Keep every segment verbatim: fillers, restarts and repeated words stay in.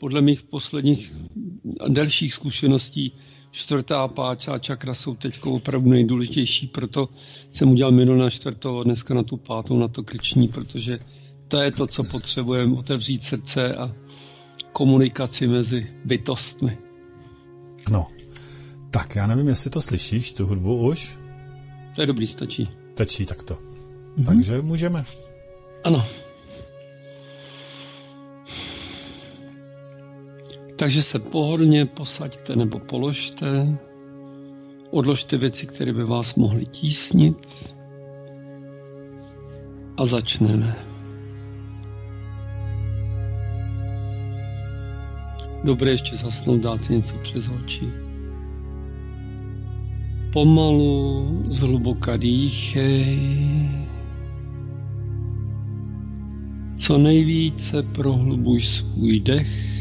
podle mých posledních delších zkušeností čtvrtá a pátá čakra jsou teď opravdu nejdůležitější, proto jsem udělal minul na čtvrtou a dneska na tu pátou, na to krční, protože to je to, co potřebujeme, otevřít srdce a komunikaci mezi bytostmi. Ano. Tak, já nevím, jestli to slyšíš, tu hudbu už? To je dobrý, stačí. Stačí takto. Mhm. Takže můžeme. Ano. Takže se pohodlně posaďte nebo položte. Odložte věci, které by vás mohly tísnit. A začneme. Dobré ještě zasnout, dát si něco přes oči. Pomalu, zhluboka dýchej. Co nejvíce prohlubuj svůj dech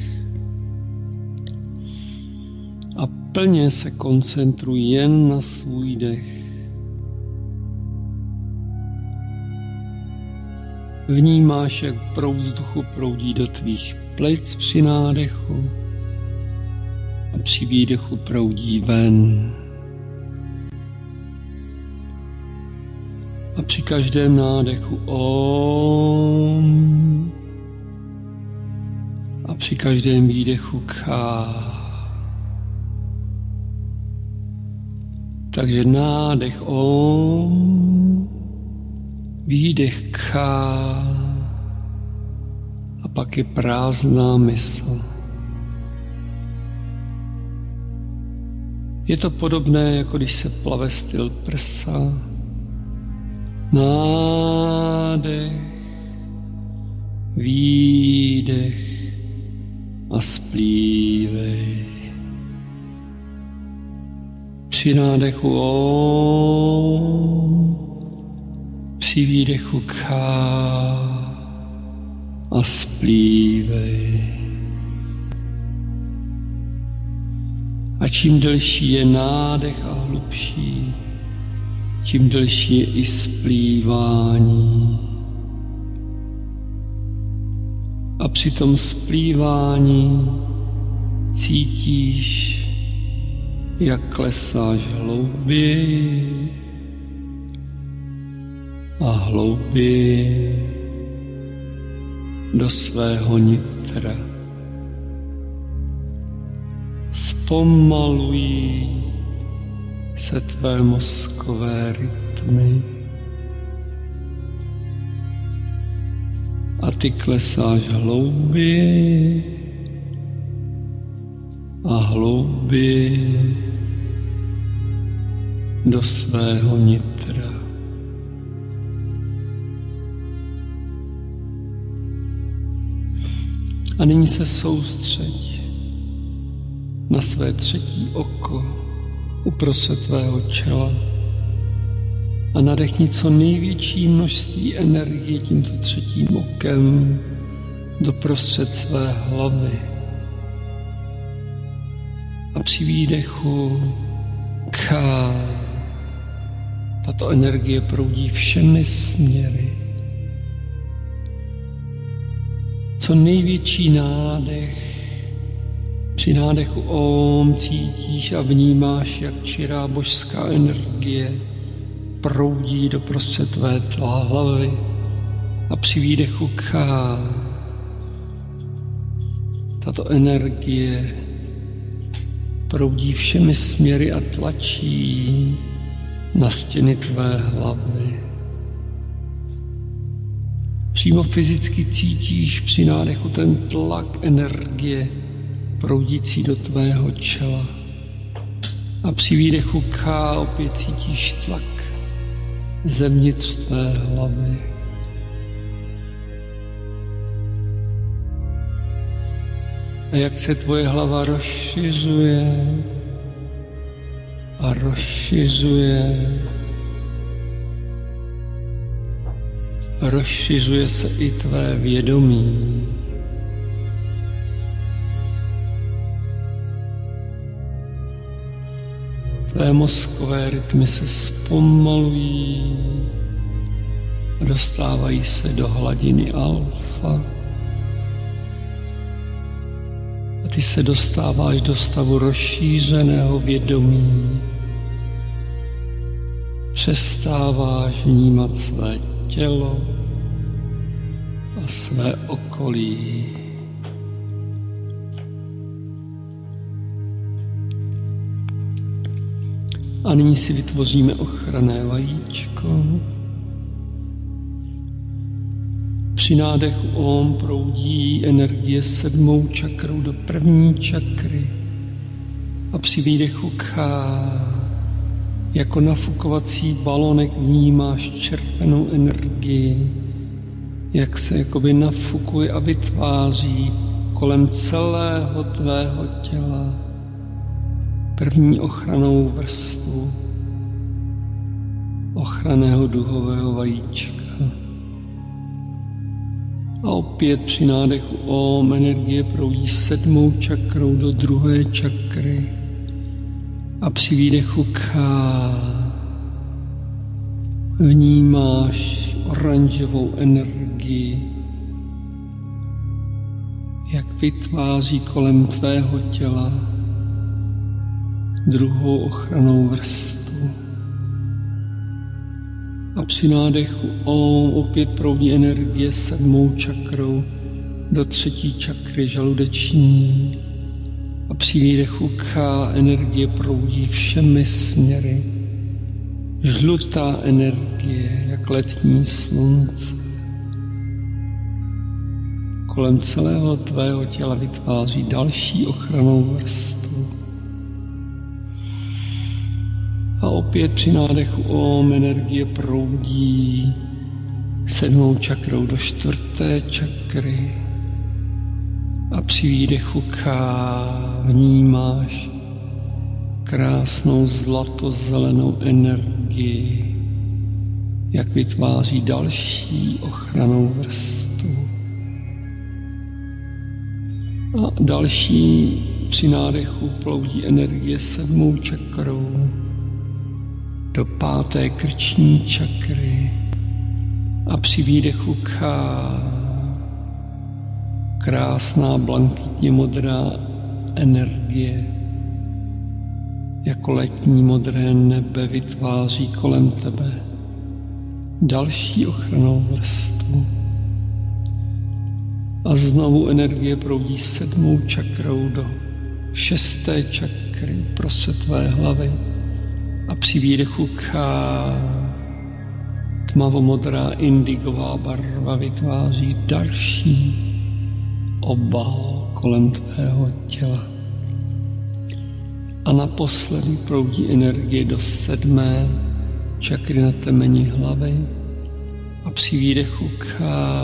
a plně se koncentruj jen na svůj dech. Vnímáš, jak proud vzduchu proudí do tvých plic při nádechu a při výdechu proudí ven. A při každém nádechu Om a při každém výdechu Ka. Takže nádech Om, výdech Ka a pak je prázdná mysl. Je to podobné, jako když se plave styl prsa. Nádech, výdech a splívej. Při nádechu Om, při výdechu Ka a splívej. A čím delší je nádech a hlubší, tím delší je i splývání. A při tom splývání cítíš, jak klesáš hlouběji a hlouběji do svého nitra. Zpomalují se tvé mozkové rytmy a ty klesáš hlouběji a hlouběji do svého nitra. A nyní se soustřeď na své třetí oko uprostřed tvého čela a nadechni co největší množství energie tímto třetím okem doprostřed své hlavy. A při výdechu Ka tato energie proudí všemi směry. Co největší nádech. Při nádechu Om cítíš a vnímáš, jak čirá božská energie proudí do prostřed tvé hlavy a při výdechu Ka tato energie proudí všemi směry a tlačí na stěny tvé hlavy. Přímo fyzicky cítíš při nádechu ten tlak energie proudící do tvého čela. A při výdechu Ka opět cítíš tlak zevnitř tvé hlavy. A jak se tvoje hlava rozšiřuje a rozšiřuje, rozšiřuje se i tvé vědomí. Tvé mozkové rytmy se zpomalují a dostávají se do hladiny alfa. ty se dostáváš do stavu rozšířeného vědomí. Přestáváš vnímat své tělo a své okolí. A nyní si vytvoříme ochranné vajíčko. Při nádechu Om proudí energie sedmou čakrou do první čakry a při výdechu Kha jako nafukovací balonek vnímáš červenou energii, jak se jakoby nafukuje a vytváří kolem celého tvého těla první ochrannou vrstvu ochranného duhového vajíčka. A opět při nádechu Om energie proudí sedmou čakrou do druhé čakry a při výdechu Kha vnímáš oranžovou energii, jak vytváří kolem tvého těla druhou ochrannou vrstvu. A při nádechu Om opět proudí energie sedmou čakrou do třetí čakry žaludeční a při výdechu Kha energie proudí všemi směry. Žlutá energie, jak letní slunce. Kolem celého tvého těla vytváří další ochrannou vrstvu. A opět při nádechu Om energie proudí sedmou čakrou do čtvrté čakry a při výdechu Kha vnímáš krásnou zlatozelenou energii, jak vytváří další ochrannou vrstvu. A další při nádechu proudí energie sedmou čakrou do páté krční čakry a při výdechu Kha krásná blankitně modrá energie jako letní modré nebe vytváří kolem tebe další ochrannou vrstvu. A znovu energie proudí sedmou čakrou do šesté čakry uprostřed tvé hlavy a při výdechu Kha tmavomodrá indigová barva vytváří další obal kolem tvého těla. A naposledy proudí energie do sedmé čakry na temeni hlavy a při výdechu Kha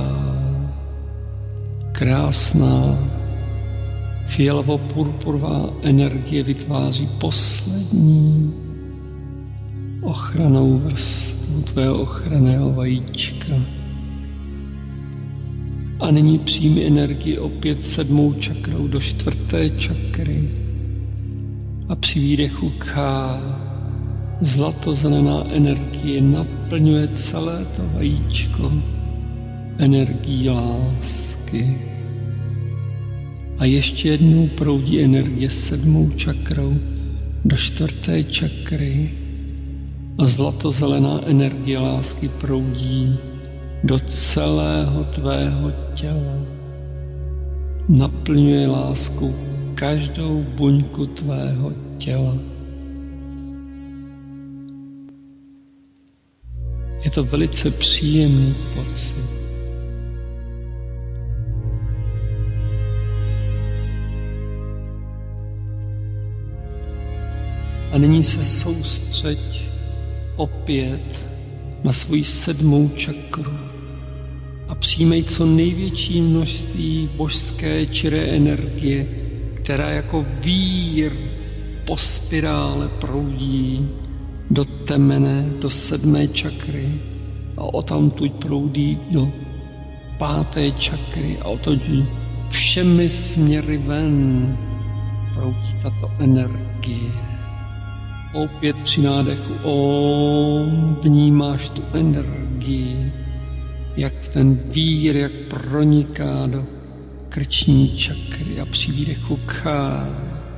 krásná fialovo-purpurová energie vytváří poslední ochrannou vrstvu tvého ochranného vajíčka. A nyní přijmi energii opět sedmou čakrou do čtvrté čakry a při výdechu Kha zlatozelená energie naplňuje celé to vajíčko energií lásky. A ještě jednou proudí energie sedmou čakrou do čtvrté čakry a zlatozelená energie lásky proudí do celého tvého těla. Naplňuje lásku každou buňku tvého těla. Je to velice příjemný pocit. A nyní se soustřeď opět na svoji sedmou čakru a přijmej co největší množství božské čiré energie, která jako vír po spirále proudí do temene, do sedmé čakry a odtamtud proudí do páté čakry a odtamtud všemi směry ven proudí tato energie. Opět při nádechu Om vnímáš tu energii, jak ten vír, jak proniká do krční čakry a při výdechu ka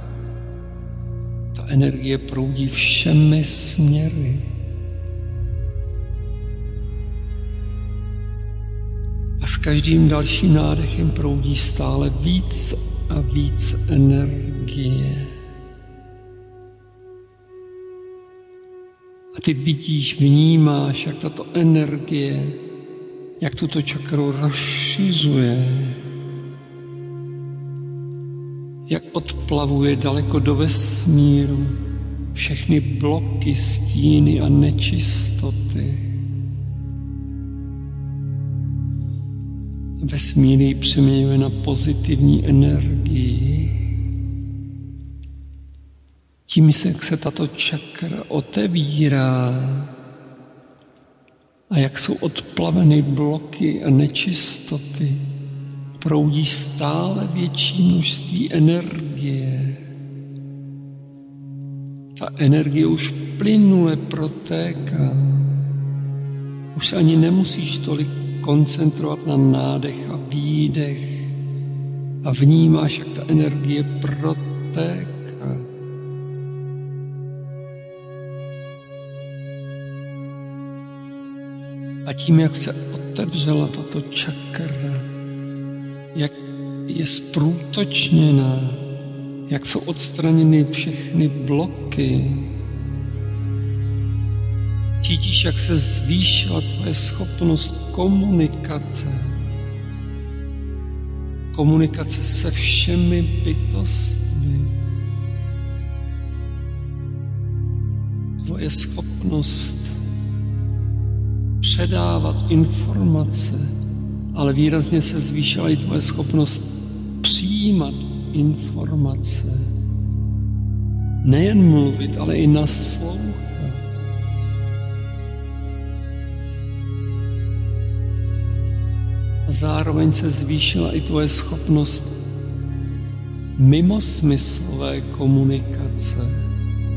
ta energie proudí všemi směry. A s každým dalším nádechem proudí stále víc a víc energie. A ty vidíš, vnímáš, jak tato energie, jak tuto čakru rozšiřuje, jak odplavuje daleko do vesmíru všechny bloky, stíny a nečistoty. Vesmír ji přeměňuje na pozitivní energii. Tím se, jak se tato čakra otevírá a jak jsou odplaveny bloky a nečistoty, proudí stále větší množství energie. Ta energie už plynule protéká. Už se ani nemusíš tolik koncentrovat na nádech a výdech a vnímáš, jak ta energie protéká. A tím, jak se otevřela tato čakra, jak je zprůtočněná, jak jsou odstraněny všechny bloky, cítíš, jak se zvýšila tvoje schopnost komunikace. Komunikace se všemi bytostmi. Tvoje schopnost předávat informace, ale výrazně se zvýšila i tvoje schopnost přijímat informace. Nejen mluvit, ale i naslouchat. A zároveň se zvýšila i tvoje schopnost mimosmyslové komunikace.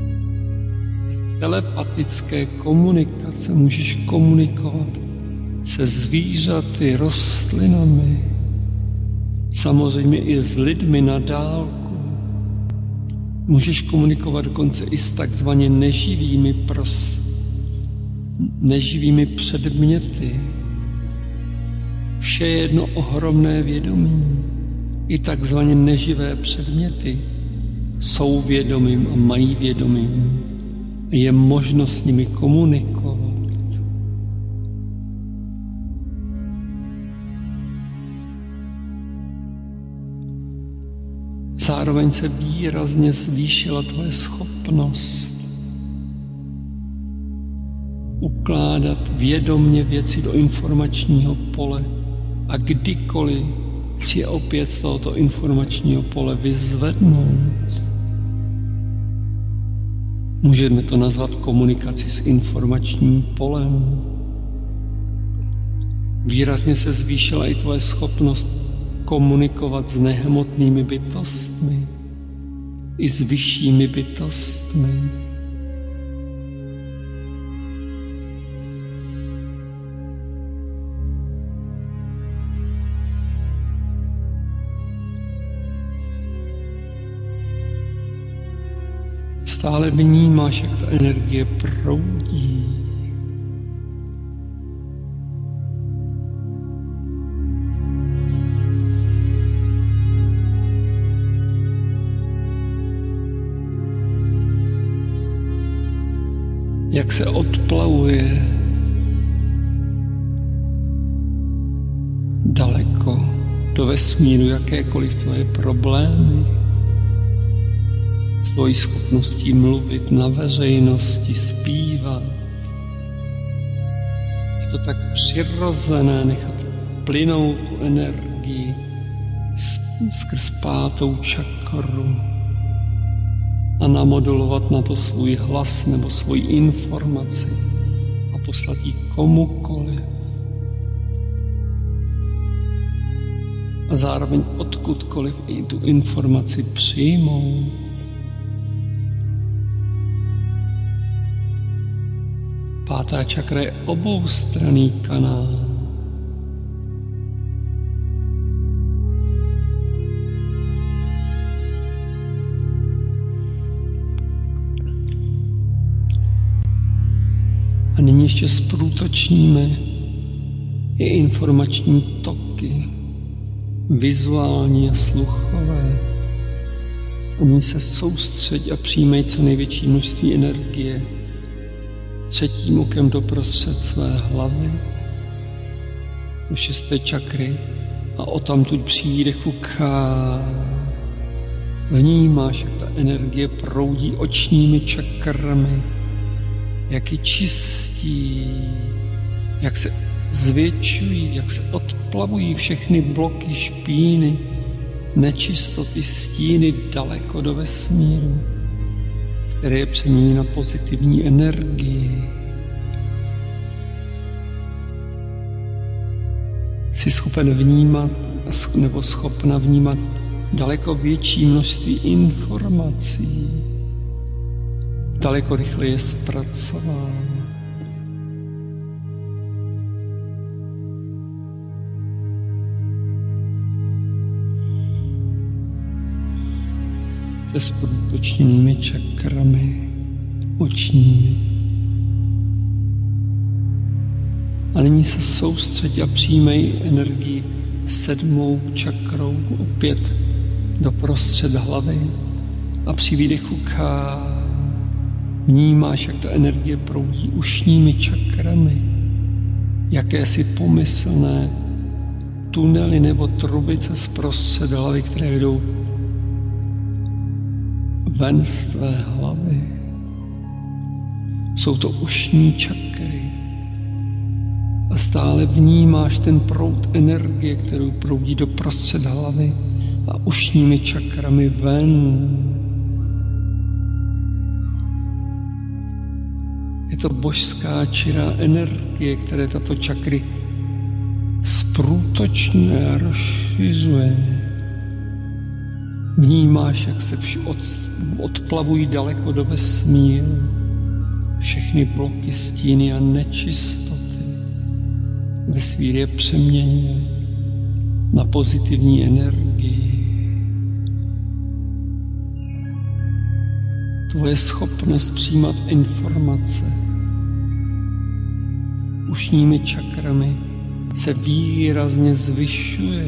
Telepatické komunikace, můžeš komunikovat se zvířaty, rostlinami, samozřejmě i s lidmi na dálku. Můžeš komunikovat dokonce i s takzvaně neživými, pros, neživými předměty. Vše je jedno ohromné vědomí. I takzvaně neživé předměty jsou vědomím a mají vědomím. Je možno s nimi komunikovat. Zároveň se výrazně zvýšila tvoje schopnost ukládat vědomně věci do informačního pole a kdykoliv si je opět z tohoto informačního pole vyzvednout. Můžeme to nazvat komunikaci s informačním polem. Výrazně se zvýšila i tvoje schopnost komunikovat s nehmotnými bytostmi i s vyššími bytostmi. Stále vnímáš, jak ta energie proudí. Jak se odplavuje daleko do vesmíru jakékoliv tvoje problémy, s tvojí schopností mluvit na veřejnosti, zpívat. Je to tak přirozené nechat plynout tu energii skrz pátou čakru a namodulovat na to svůj hlas nebo svoji informaci a poslat ji komukoliv. A zároveň odkudkoliv i tu informaci přijmout. Pátá čakra je oboustranný kanál. nyní ještě zprůtočníme i informační toky, vizuální a sluchové. A nyní se soustřeď a přijmej co největší množství energie třetím okem doprostřed své hlavy, do šesté čakry a odtamtud při výdechu ká. Vnímáš, jak ta energie proudí očními čakrami, jak je čistí, jak se zvětšují, jak se odplavují všechny bloky, špíny, nečistoty, stíny daleko do vesmíru, které je přemění na pozitivní energii. Jsi schopen vnímat nebo schopna vnímat daleko větší množství informací, daleko rychleji je zpracovávat. Se zprůtočněnými čakrami očními. A nyní se soustřeď a přijmej energii sedmou čakrou opět doprostřed hlavy a při výdechu ká vnímáš, jak ta energie proudí ušními čakrami, jakési pomyslné tunely nebo trubice zprostřed hlavy, které vedou ven z tvé hlavy. Jsou to ušní čakry. A stále vnímáš ten proud energie, kterou proudí do prostřed hlavy a ušními čakrami ven. Je to božská čirá energie, které tato čakry zprůtočňuje a rozšiřuje. Vnímáš, jak se od, odplavují daleko do vesmíru všechny bloky, stíny a nečistoty. Vesmír je přeměňuje na pozitivní energii. Tvoje schopnost přijímat informace ušními čakrami se výrazně zvyšuje.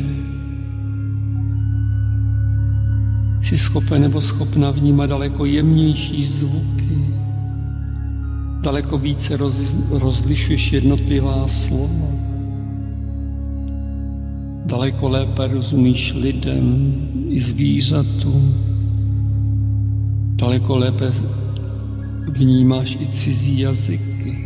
Jsi schopen nebo schopna vnímat daleko jemnější zvuky. Daleko více roz, rozlišuješ jednotlivá slova. Daleko lépe rozumíš lidem i zvířatům. Daleko lépe vnímáš i cizí jazyky.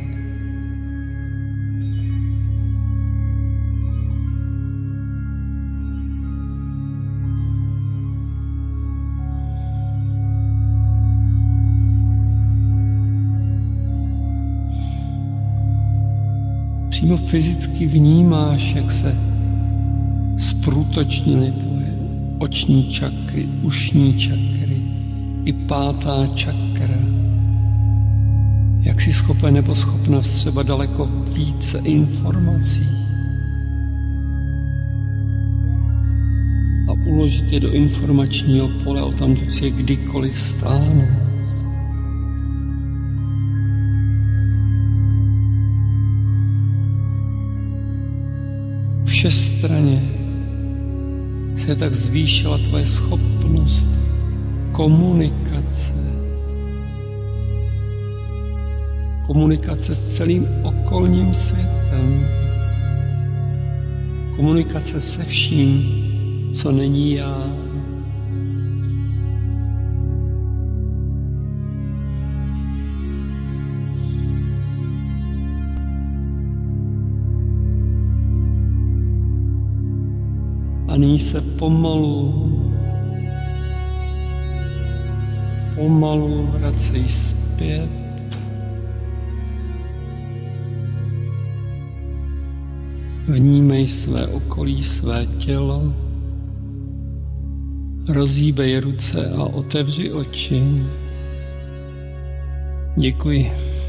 Přímo fyzicky vnímáš, jak se zprůtočnily tvoje oční čakry, ušní čakry i pátá čakra. Jak jsi schopen nebo schopna vstřebat daleko více informací a uložit je do informačního pole a tamtud si je kdykoliv stáhnout. Všestranně se tak zvýšila tvoje schopnost komunikace. Komunikace s celým okolním světem. Komunikace se vším, co není já. A nyní se pomalu, pomalu vracej zpět. Vnímej své okolí, své tělo. Rozhýbej ruce a otevři oči. Děkuji.